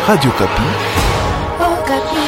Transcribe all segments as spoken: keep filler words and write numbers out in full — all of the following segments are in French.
Radio Kapi. Oh, Kapi.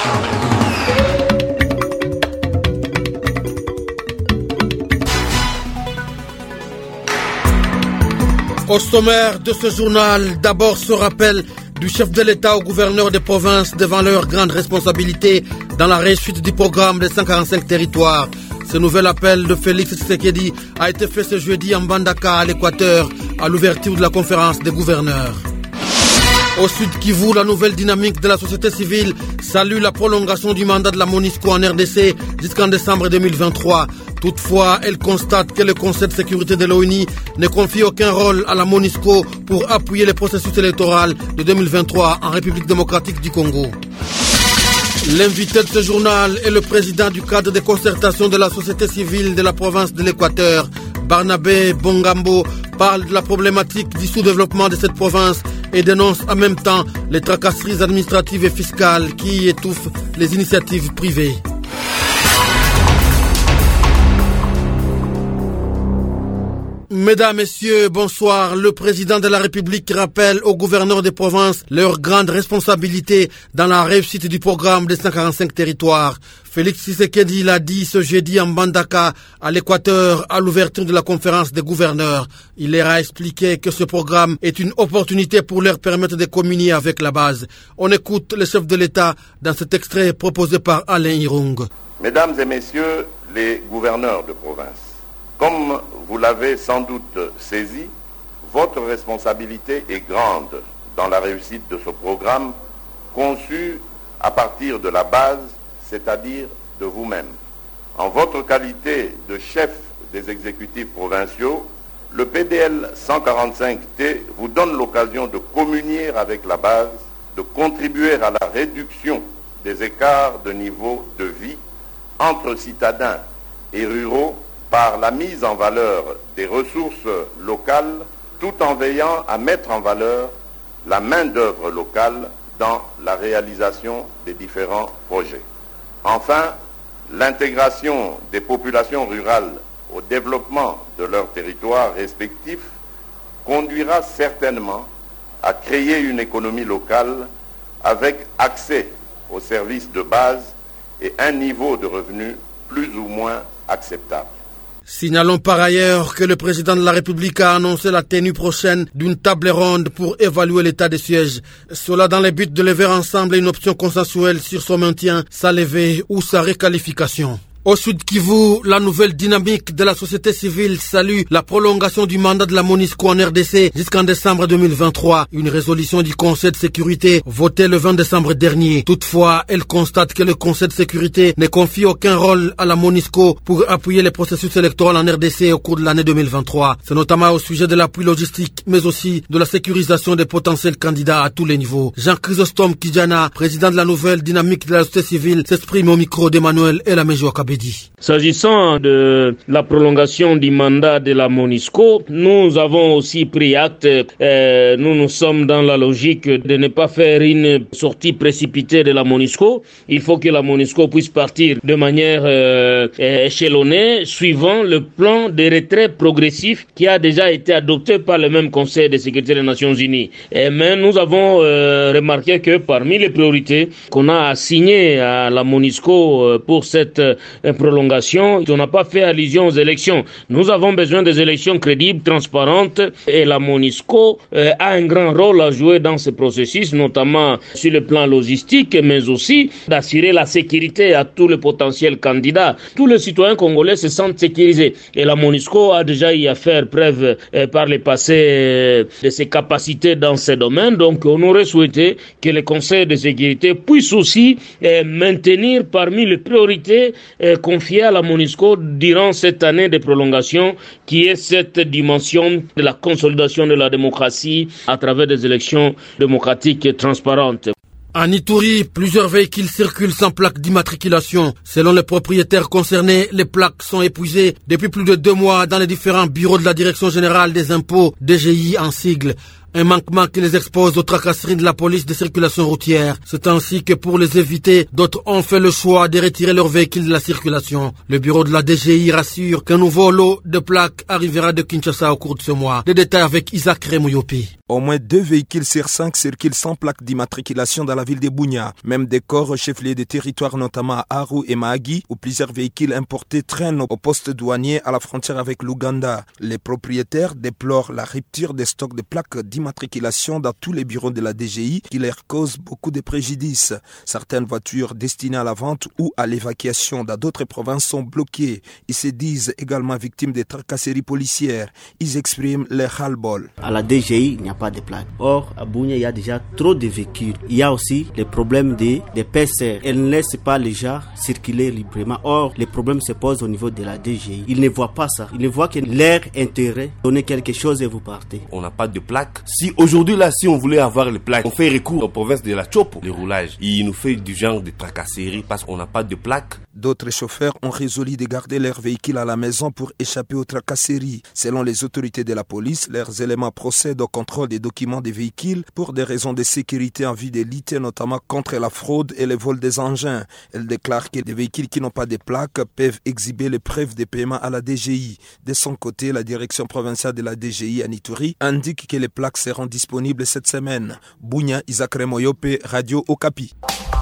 Au sommaire de ce journal, d'abord ce rappel du chef de l'État au gouverneur des provinces devant leurs grandes responsabilités dans la réussite du programme des cent quarante-cinq territoires. Ce nouvel appel de Félix Tshisekedi a été fait ce jeudi en Mbandaka, à l'Équateur, à l'ouverture de la conférence des gouverneurs. Au Sud Kivu, la nouvelle dynamique de la société civile salue la prolongation du mandat de la MONUSCO en R D C jusqu'en décembre deux mille vingt-trois. Toutefois, elle constate que le Conseil de sécurité de l'ONU ne confie aucun rôle à la MONUSCO pour appuyer le processus électoral de deux mille vingt-trois en République démocratique du Congo. L'invité de ce journal est le président du cadre de concertation de la société civile de la province de l'Équateur. Barnabé Bongambo parle de la problématique du sous-développement de cette province et dénonce en même temps les tracasseries administratives et fiscales qui étouffent les initiatives privées. Mesdames, Messieurs, bonsoir. Le président de la République rappelle aux gouverneurs des provinces leurs grandes responsabilités dans la réussite du programme des cent quarante-cinq territoires. Félix Tshisekedi l'a dit ce jeudi en Mbandaka, à l'Équateur, à l'ouverture de la conférence des gouverneurs. Il leur a expliqué que ce programme est une opportunité pour leur permettre de communier avec la base. On écoute le chef de l'État dans cet extrait proposé par Alain Irung. Mesdames et Messieurs les gouverneurs de province, comme vous l'avez sans doute saisi, votre responsabilité est grande dans la réussite de ce programme conçu à partir de la base, c'est-à-dire de vous-même. En votre qualité de chef des exécutifs provinciaux, le P D L cent quarante-cinq T vous donne l'occasion de communier avec la base, de contribuer à la réduction des écarts de niveau de vie entre citadins et ruraux par la mise en valeur des ressources locales, tout en veillant à mettre en valeur la main-d'œuvre locale dans la réalisation des différents projets. Enfin, l'intégration des populations rurales au développement de leurs territoires respectifs conduira certainement à créer une économie locale avec accès aux services de base et un niveau de revenus plus ou moins acceptable. Signalons par ailleurs que le président de la République a annoncé la tenue prochaine d'une table ronde pour évaluer l'état des sièges. Cela dans le but de lever ensemble une option consensuelle sur son maintien, sa levée ou sa réqualification. Au Sud Kivu, la nouvelle dynamique de la société civile salue la prolongation du mandat de la MONUSCO en R D C jusqu'en décembre deux mille vingt-trois. Une résolution du Conseil de sécurité votée le vingt décembre dernier. Toutefois, elle constate que le Conseil de sécurité ne confie aucun rôle à la MONUSCO pour appuyer les processus électoraux en R D C au cours de l'année deux mille vingt-trois. C'est notamment au sujet de l'appui logistique, mais aussi de la sécurisation des potentiels candidats à tous les niveaux. Jean-Chrysostome Kidjana, président de la nouvelle dynamique de la société civile, s'exprime au micro d'Emmanuel Elamejou Akabedi. S'agissant de la prolongation du mandat de la MONUSCO, nous avons aussi pris acte, euh, nous nous sommes dans la logique de ne pas faire une sortie précipitée de la MONUSCO. Il faut que la MONUSCO puisse partir de manière euh, échelonnée, suivant le plan de retrait progressif qui a déjà été adopté par le même Conseil de sécurité des Nations Unies. Et, mais nous avons euh, remarqué que parmi les priorités qu'on a assignées à la MONUSCO euh, pour cette euh, prolongation, on n'a pas fait allusion aux élections. Nous avons besoin des élections crédibles, transparentes, et la MONUSCO euh, a un grand rôle à jouer dans ce processus, notamment sur le plan logistique, mais aussi d'assurer la sécurité à tous les potentiels candidats. Tous les citoyens congolais se sentent sécurisés, et la MONUSCO a déjà eu à faire preuve euh, par le passé euh, de ses capacités dans ce domaine. Donc on aurait souhaité que le Conseil de sécurité puisse aussi euh, maintenir parmi les priorités euh, confiées à la MONUSCO durant cette année de prolongation, qui est cette dimension de la consolidation de la démocratie à travers des élections démocratiques et transparentes. En Ituri, plusieurs véhicules circulent sans plaque d'immatriculation. Selon les propriétaires concernés, les plaques sont épuisées depuis plus de deux mois dans les différents bureaux de la Direction générale des impôts, D G I en sigle. Un manquement qui les expose aux tracasseries de la police de circulation routière. C'est ainsi que pour les éviter, d'autres ont fait le choix de retirer leurs véhicules de la circulation. Le bureau de la D G I rassure qu'un nouveau lot de plaques arrivera de Kinshasa au cours de ce mois. Des détails avec Isaac Remouyopi. Au moins deux véhicules sur cinq circulent sans plaque d'immatriculation dans la ville de Bunia. Même des corps chef-lieux des territoires, notamment à Aru et Mahagi, où plusieurs véhicules importés traînent au poste douanier à la frontière avec l'Ouganda. Les propriétaires déplorent la rupture des stocks de plaques d'immatriculation dans tous les bureaux de la D G I qui leur cause beaucoup de préjudices. Certaines voitures destinées à la vente ou à l'évacuation dans d'autres provinces sont bloquées. Ils se disent également victimes de tracasseries policières. Ils expriment leur ras-le-bol. À la D G I, il n'y a pas de plaques. Or, à Bunia, il y a déjà trop de véhicules. Il y a aussi les problèmes des, des P C R. Elles ne laissent pas les gens circuler librement. Or, les problèmes se posent au niveau de la D G I. Ils ne voient pas ça. Ils ne voient que leur intérêt. Donnez quelque chose et vous partez. On n'a pas de plaques. Si aujourd'hui, là, si on voulait avoir les plaques, on fait recours aux provinces de la Chopo, le roulage. Il nous fait du genre de tracasserie parce qu'on n'a pas de plaques. D'autres chauffeurs ont résolu de garder leur véhicule à la maison pour échapper aux tracasseries. Selon les autorités de la police, leurs éléments procèdent au contrôle des documents des véhicules pour des raisons de sécurité en vue de lutter notamment contre la fraude et le vol des engins. Elle déclare que des véhicules qui n'ont pas de plaques peuvent exhiber les preuves de paiement à la D G I. De son côté, la direction provinciale de la D G I à Ituri indique que les plaques seront disponibles cette semaine. Bunia, Isaac Remoyope, Radio Okapi.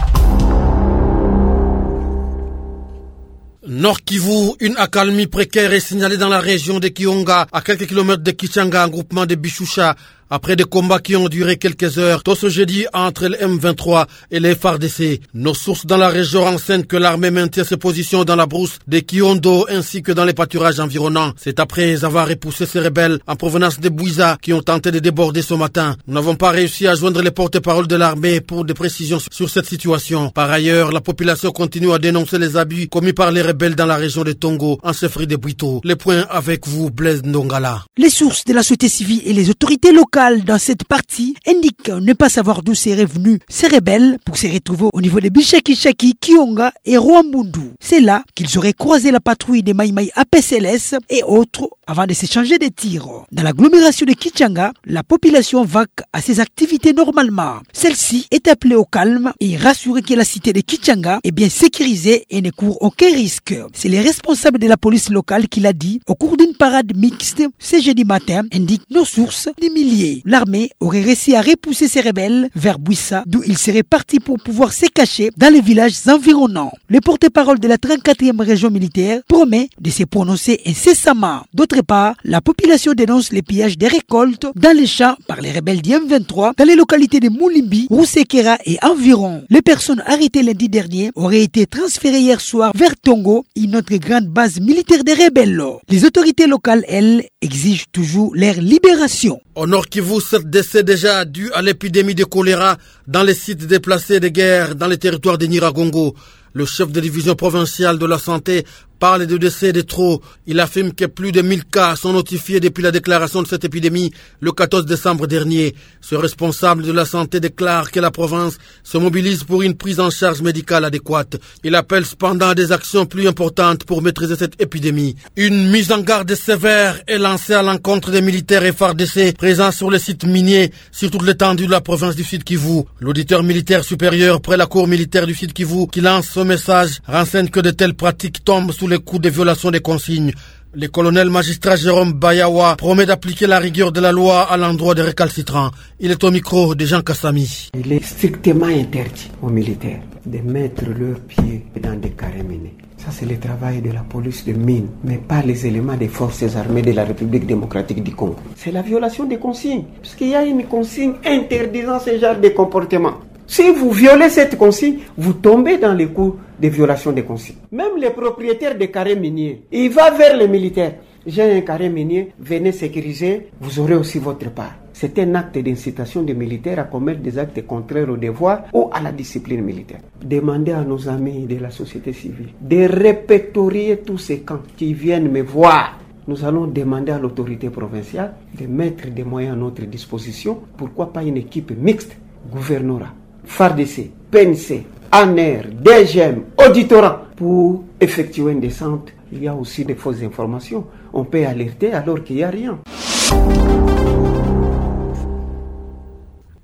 Nord Kivu, une accalmie précaire est signalée dans la région de Kionga, à quelques kilomètres de Kichanga, un groupement de Bichoucha. Après des combats qui ont duré quelques heures, tôt ce jeudi entre le M vingt-trois et les F A R D C. Nos sources dans la région renseignent que l'armée maintient ses positions dans la brousse de Kiondo ainsi que dans les pâturages environnants. C'est après avoir repoussé ces rebelles en provenance de Bouiza qui ont tenté de déborder ce matin. Nous n'avons pas réussi à joindre les porte-parole de l'armée pour des précisions sur cette situation. Par ailleurs, la population continue à dénoncer les abus commis par les rebelles dans la région de Tongo, en chefferie de Bwito. Les points avec vous, Blaise Ndongala. Les sources de la société civile et les autorités locales dans cette partie indiquent ne pas savoir d'où seraient venus ces rebelles pour se retrouver au niveau de Bishaki-Shaki, Kionga et Rwambundu. C'est là qu'ils auraient croisé la patrouille des Maïmaï A P C L S et autres avant de s'échanger des tirs. Dans l'agglomération de Kichanga, la population vaque à ses activités normalement. Celle-ci est appelée au calme et rassurée que la cité de Kichanga est bien sécurisée et ne court aucun risque. C'est les responsables de la police locale qui l'a dit au cours d'une parade mixte ce jeudi matin, indiquent nos sources des milliers. L'armée aurait réussi à repousser ces rebelles vers Bouissa, d'où ils seraient partis pour pouvoir se cacher dans les villages environnants. Le porte-parole de la trente-quatrième région militaire promet de se prononcer incessamment. D'autre part, la population dénonce les pillages des récoltes dans les champs par les rebelles du M vingt-trois dans les localités de Moulimbi, Roussekera et environ. Les personnes arrêtées lundi dernier auraient été transférées hier soir vers Tongo, une autre grande base militaire des rebelles. Les autorités locales, elles, exigent toujours leur libération. Au Nord Kivu, sept décès déjà dus à l'épidémie de choléra dans les sites déplacés de guerre dans les territoires de Nyiragongo. Le chef de division provinciale de la santé parle de décès de trop. Il affirme que plus de mille cas sont notifiés depuis la déclaration de cette épidémie le quatorze décembre dernier. Ce responsable de la santé déclare que la province se mobilise pour une prise en charge médicale adéquate. Il appelle cependant à des actions plus importantes pour maîtriser cette épidémie. Une mise en garde sévère est lancée à l'encontre des militaires F A R D C présents sur les sites miniers sur toute l'étendue de la province du Sud Kivu. L'auditeur militaire supérieur près la cour militaire du Sud Kivu qui lance ce message renseigne que de telles pratiques tombent sous les coups de violation des consignes. Le colonel magistrat Jérôme Bayawa promet d'appliquer la rigueur de la loi à l'endroit des récalcitrants. Il est au micro de Jean Kassami. Il est strictement interdit aux militaires de mettre leurs pieds dans des carrés minés. Ça, c'est le travail de la police de mine, mais pas les éléments des forces armées de la République démocratique du Congo. C'est la violation des consignes, parce qu'il y a une consigne interdisant ce genre de comportement. Si vous violez cette consigne, vous tombez dans les coups de violation des consignes. Même les propriétaires des carrés miniers, ils vont vers les militaires. J'ai un carré minier, venez sécuriser, vous aurez aussi votre part. C'est un acte d'incitation des militaires à commettre des actes contraires au devoir ou à la discipline militaire. Demandez à nos amis de la société civile de répertorier tous ces camps qui viennent me voir. Nous allons demander à l'autorité provinciale de mettre des moyens à notre disposition. Pourquoi pas une équipe mixte, gouvernorat, F A R D C, P N C, A N R, D G M, auditorat, pour effectuer une descente. Il y a aussi des fausses informations. On peut alerter alors qu'il n'y a rien.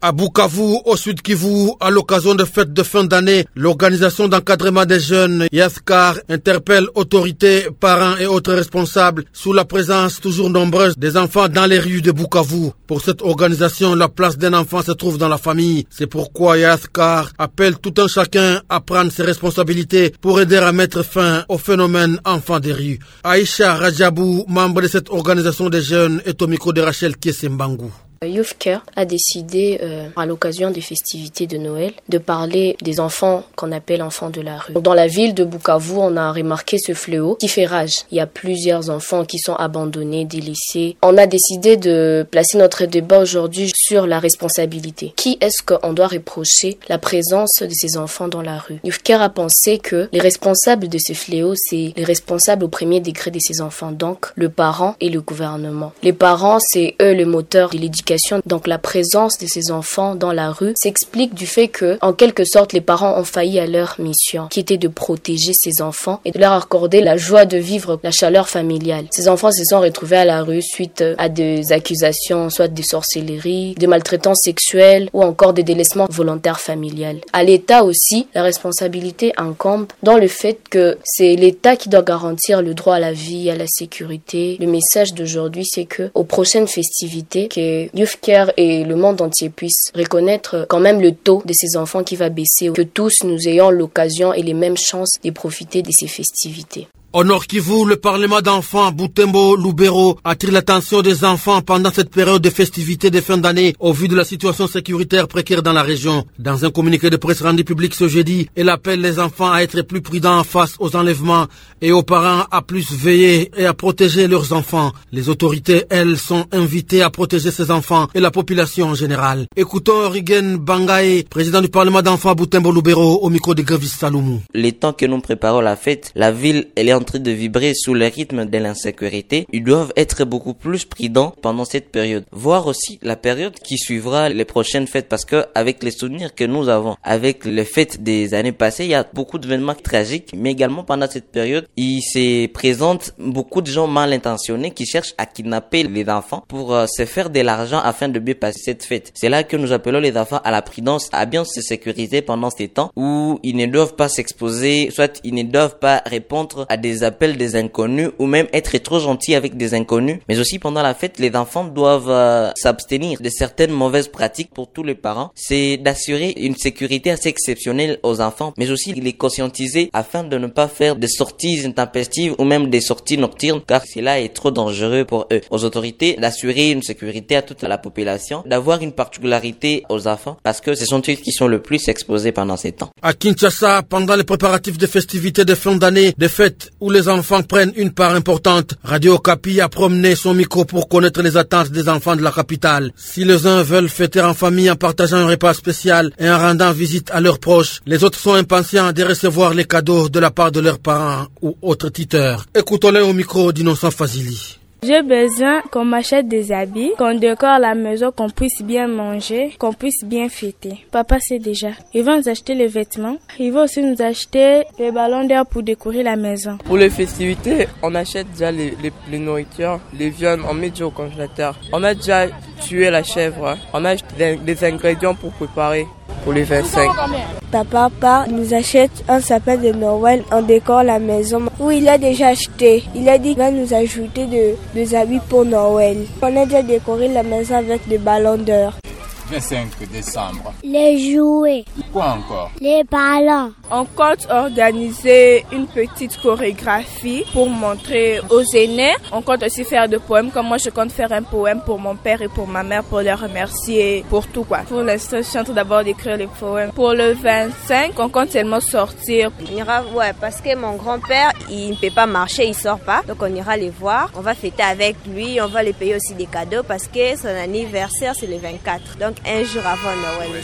À Bukavu, au Sud Kivu, à l'occasion de fêtes de fin d'année, l'organisation d'encadrement des jeunes, Yaskar, interpelle autorités, parents et autres responsables sous la présence toujours nombreuse des enfants dans les rues de Bukavu. Pour cette organisation, la place d'un enfant se trouve dans la famille. C'est pourquoi Yaskar appelle tout un chacun à prendre ses responsabilités pour aider à mettre fin au phénomène enfant des rues. Aïcha Rajabou, membre de cette organisation des jeunes, est au micro de Rachel Kiesembangu. Youth Care a décidé, euh, à l'occasion des festivités de Noël, de parler des enfants qu'on appelle enfants de la rue. Dans la ville de Bukavu, on a remarqué ce fléau qui fait rage. Il y a plusieurs enfants qui sont abandonnés, délaissés. On a décidé de placer notre débat aujourd'hui sur la responsabilité. Qui est-ce qu'on doit reprocher la présence de ces enfants dans la rue? Youth Care a pensé que les responsables de ce fléau, c'est les responsables au premier degré de ces enfants, donc le parent et le gouvernement. Les parents, c'est eux le moteur de l'éducation. Donc la présence de ces enfants dans la rue s'explique du fait que, en quelque sorte, les parents ont failli à leur mission, qui était de protéger ces enfants et de leur accorder la joie de vivre la chaleur familiale. Ces enfants se sont retrouvés à la rue suite à des accusations, soit de sorcellerie, de maltraitance sexuelle ou encore de délaissement volontaire familial. À l'État aussi, la responsabilité incombe dans le fait que c'est l'État qui doit garantir le droit à la vie, à la sécurité. Le message d'aujourd'hui, c'est que aux prochaines festivités, que Youth Care et le monde entier puissent reconnaître quand même le taux de ces enfants qui va baisser, que tous nous ayons l'occasion et les mêmes chances de profiter de ces festivités. Au Nord Kivu, le Parlement d'enfants Butembo Lubero attire l'attention des enfants pendant cette période de festivités de fin d'année au vu de la situation sécuritaire précaire dans la région. Dans un communiqué de presse rendu public ce jeudi, elle appelle les enfants à être plus prudents face aux enlèvements et aux parents à plus veiller et à protéger leurs enfants. Les autorités, elles, sont invitées à protéger ces enfants et la population en général. Écoutons Rigen Bangae, président du Parlement d'enfants Butembo Lubero, au micro de Gavis Saloumou. Les temps que nous préparons la fête, la ville, elle est en train de vibrer sous le rythme de l'insécurité. Ils doivent être beaucoup plus prudents pendant cette période. Voir aussi la période qui suivra les prochaines fêtes, parce que avec les souvenirs que nous avons, avec les fêtes des années passées, il y a beaucoup d'événements tragiques, mais également pendant cette période, il se présente beaucoup de gens mal intentionnés qui cherchent à kidnapper les enfants pour euh, se faire de l'argent afin de bien passer cette fête. C'est là que nous appelons les enfants à la prudence, à bien se sécuriser pendant ces temps où ils ne doivent pas s'exposer, soit ils ne doivent pas répondre à des appels des inconnus ou même être trop gentils avec des inconnus. Mais aussi pendant la fête, les enfants doivent euh, s'abstenir de certaines mauvaises pratiques. Pour tous les parents, c'est d'assurer une sécurité assez exceptionnelle aux enfants, mais aussi les conscientiser afin de ne pas faire des sorties intempestives ou même des sorties nocturnes, car cela est trop dangereux pour eux. Aux autorités d'assurer une sécurité à toute la population, d'avoir une particularité aux enfants, parce que ce sont eux qui sont le plus exposés pendant ces temps. À Kinshasa, pendant les préparatifs des festivités de fin d'année, des fêtes où les enfants prennent une part importante, Radio Okapi a promené son micro pour connaître les attentes des enfants de la capitale. Si les uns veulent fêter en famille en partageant un repas spécial et en rendant visite à leurs proches, les autres sont impatients de recevoir les cadeaux de la part de leurs parents ou autres tuteurs. Écoutons-les au micro d'Innocent Fazili. J'ai besoin qu'on m'achète des habits, qu'on décore la maison, qu'on puisse bien manger, qu'on puisse bien fêter. Papa sait déjà. Il va nous acheter les vêtements. Il va aussi nous acheter les ballons d'air pour décorer la maison. Pour les festivités, on achète déjà les, les, les nourritures, les viandes, on met déjà au congélateur. On a déjà tué la chèvre. On a des, des ingrédients pour préparer pour les vingt-cinq. Papa part, nous achète un sapin de Noël, on décore la maison. Oui, il a déjà acheté. Il a dit qu'il va nous ajouter de, des habits pour Noël. On a déjà décoré la maison avec des ballons d'or. vingt-cinq décembre. Les jouets. Quoi encore? Les ballons. On compte organiser une petite chorégraphie pour montrer aux aînés. On compte aussi faire des poèmes, comme moi je compte faire un poème pour mon père et pour ma mère pour les remercier pour tout quoi. Pour l'instant, je suis en train d'abord d'écrire les poèmes. Pour le vingt-cinq, on compte seulement sortir. On ira, ouais, parce que mon grand-père, il ne peut pas marcher, il sort pas. Donc on ira les voir, on va fêter avec lui, on va lui payer aussi des cadeaux parce que son anniversaire c'est le vingt-quatre. Donc un jour avant Noël.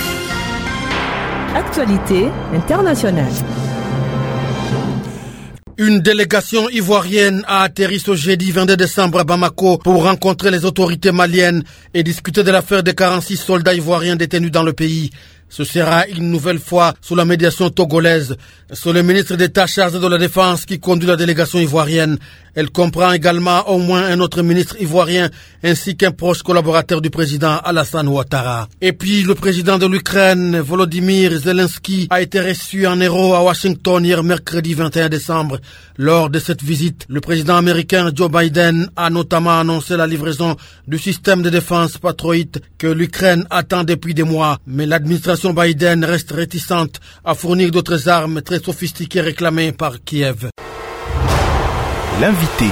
Actualité internationale. Une délégation ivoirienne a atterri ce jeudi vingt-deux décembre à Bamako pour rencontrer les autorités maliennes et discuter de l'affaire des quarante-six soldats ivoiriens détenus dans le pays. Ce sera une nouvelle fois sous la médiation togolaise. C'est le ministre d'État chargé de la Défense qui conduit la délégation ivoirienne. Elle comprend également au moins un autre ministre ivoirien ainsi qu'un proche collaborateur du président Alassane Ouattara. Et puis le président de l'Ukraine, Volodymyr Zelensky, a été reçu en héros à Washington hier mercredi vingt et un décembre. Lors de cette visite, le président américain Joe Biden a notamment annoncé la livraison du système de défense Patriot que l'Ukraine attend depuis des mois. Mais l'administration Biden reste réticente à fournir d'autres armes très sophistiquées réclamées par Kiev. L'invité.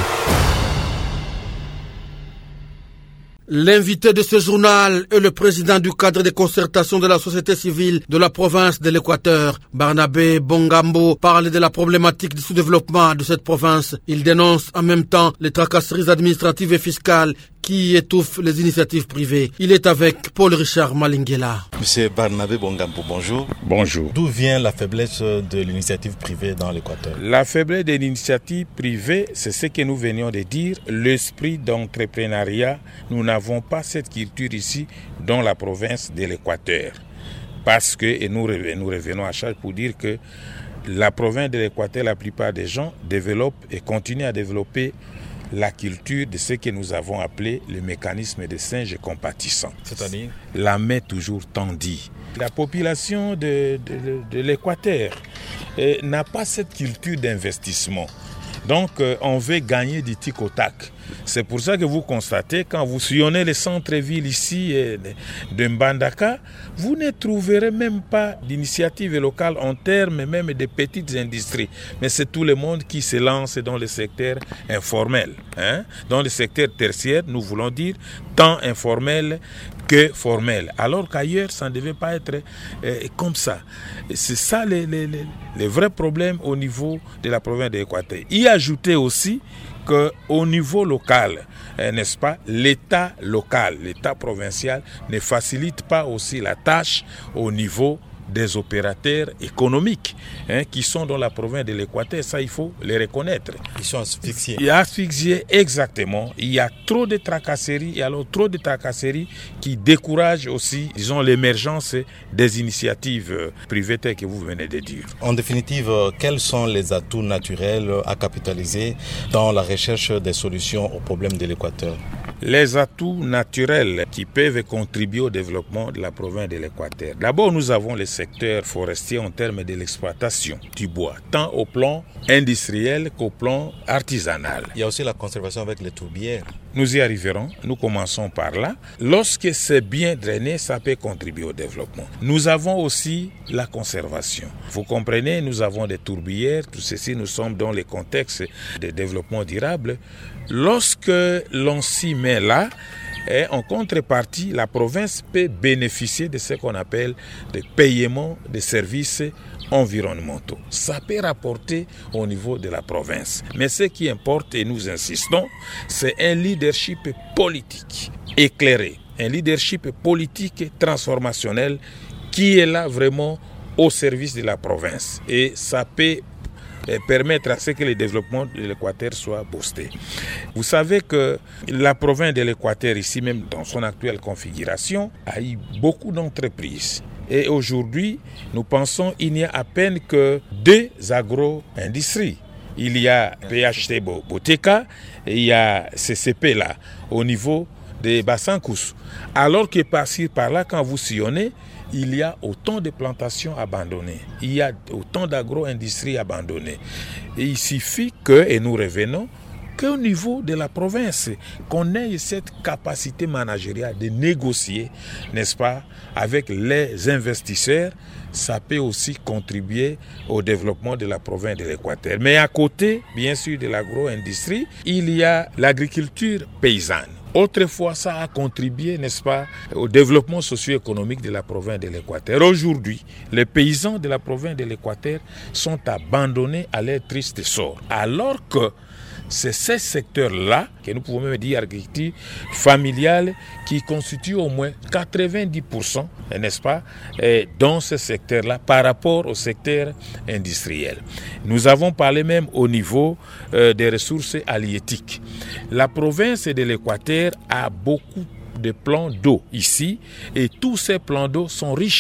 L'invité de ce journal est le président du cadre de concertation de la société civile de la province de l'Équateur. Barnabé Bongambo parle de la problématique du sous-développement de cette province. Il dénonce en même temps les tracasseries administratives et fiscales qui étouffe les initiatives privées. Il est avec Paul-Richard Malinguela. Monsieur Barnabé Bongambo, bonjour. Bonjour. D'où vient la faiblesse de l'initiative privée dans l'Équateur? La faiblesse de l'initiative privée, c'est ce que nous venions de dire, l'esprit d'entrepreneuriat. Nous n'avons pas cette culture ici dans la province de l'Équateur. Parce que, et nous, nous revenons à charge pour dire que la province de l'Équateur, la plupart des gens développent et continuent à développer la culture de ce que nous avons appelé le mécanisme des singes compatissants. C'est-à-dire la main toujours tendue. La population de, de, de l'Équateur eh, n'a pas cette culture d'investissement. Donc, euh, on veut gagner du tic au tac. C'est pour ça que vous constatez, quand vous sillonnez les centres-villes ici eh, de Mbandaka, vous ne trouverez même pas d'initiative locale en termes même de petites industries. Mais c'est tout le monde qui se lance dans le secteur informel. Hein? Dans le secteur tertiaire, nous voulons dire tant informel que formel. Alors qu'ailleurs, ça ne devait pas être euh, comme ça. Et c'est ça les, les, les, les vrais problèmes au niveau de la province de l'Équateur. Y ajouter aussi qu'au niveau local, eh, n'est-ce pas, l'État local, l'État provincial ne facilite pas aussi la tâche au niveau des opérateurs économiques hein, qui sont dans la province de l'Équateur, ça il faut les reconnaître. Ils sont asphyxiés. Ils sont asphyxiés, exactement. Il y a trop de tracasseries, et alors trop de tracasseries qui découragent aussi, disons, l'émergence des initiatives privées telles que vous venez de dire. En définitive, quels sont les atouts naturels à capitaliser dans la recherche des solutions aux problèmes de l'Équateur? Les atouts naturels qui peuvent contribuer au développement de la province de l'Équateur. D'abord, nous avons les secteurs forestiers en termes de l'exploitation du bois, tant au plan industriel qu'au plan artisanal. Il y a aussi la conservation avec les tourbières. Nous y arriverons, nous commençons par là. Lorsque c'est bien drainé, ça peut contribuer au développement. Nous avons aussi la conservation. Vous comprenez, nous avons des tourbières, tout ceci, nous sommes dans le contexte de développement durable. Lorsque l'on s'y met là, et en contrepartie, la province peut bénéficier de ce qu'on appelle des paiements de services environnementaux. Ça peut rapporter au niveau de la province. Mais ce qui importe, et nous insistons, c'est un leadership politique éclairé, un leadership politique transformationnel qui est là vraiment au service de la province. Et ça peut permettre à ce que le développement de l'Équateur soit boosté. Vous savez que la province de l'Équateur, ici même dans son actuelle configuration, a eu beaucoup d'entreprises. Et aujourd'hui, nous pensons qu'il n'y a à peine que deux agro-industries. Il y a P H T Boteka et il y a C C P là, au niveau des Bassankous. Alors que par-ci, par-là, quand vous sillonnez, il y a autant de plantations abandonnées, il y a autant d'agro-industries abandonnées. Et il suffit que, et nous revenons, qu'au niveau de la province, qu'on ait cette capacité managériale de négocier, n'est-ce pas, avec les investisseurs, ça peut aussi contribuer au développement de la province de l'Équateur. Mais à côté, bien sûr, de l'agro-industrie, il y a l'agriculture paysanne. Autrefois, ça a contribué, n'est-ce pas, au développement socio-économique de la province de l'Équateur. Aujourd'hui, les paysans de la province de l'Équateur sont abandonnés à leur triste sort. Alors que c'est ce secteur-là, que nous pouvons même dire agriculture familiale, qui constitue au moins quatre-vingt-dix pour cent, n'est-ce pas, dans ce secteur-là par rapport au secteur industriel. Nous avons parlé même au niveau euh, des ressources halieutiques. La province de l'Équateur a beaucoup de plans d'eau ici et tous ces plans d'eau sont riches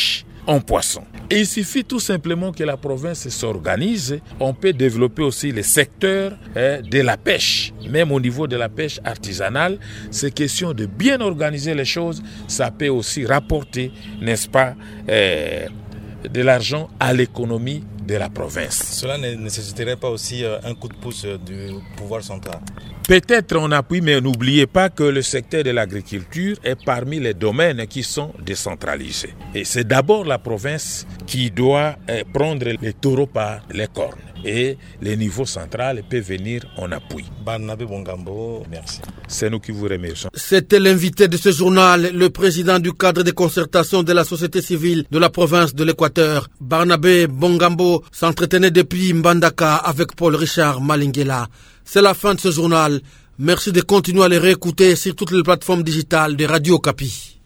en poisson. Et il suffit tout simplement que la province s'organise. On peut développer aussi les secteurs eh, de la pêche. Même au niveau de la pêche artisanale, c'est question de bien organiser les choses. Ça peut aussi rapporter, n'est-ce pas, eh, de l'argent à l'économie de la province. Cela ne nécessiterait pas aussi un coup de pouce du pouvoir central? Peut-être on appuie, mais n'oubliez pas que le secteur de l'agriculture est parmi les domaines qui sont décentralisés. Et c'est d'abord la province qui doit prendre les taureaux par les cornes. Et le niveau central peut venir en appui. Barnabé Bongambo, merci. C'est nous qui vous remercions. C'était l'invité de ce journal, le président du cadre de concertation de la société civile de la province de l'Équateur. Barnabé Bongambo s'entretenait depuis Mbandaka avec Paul Richard Malingela. C'est la fin de ce journal. Merci de continuer à les réécouter sur toutes les plateformes digitales de Radio Okapi.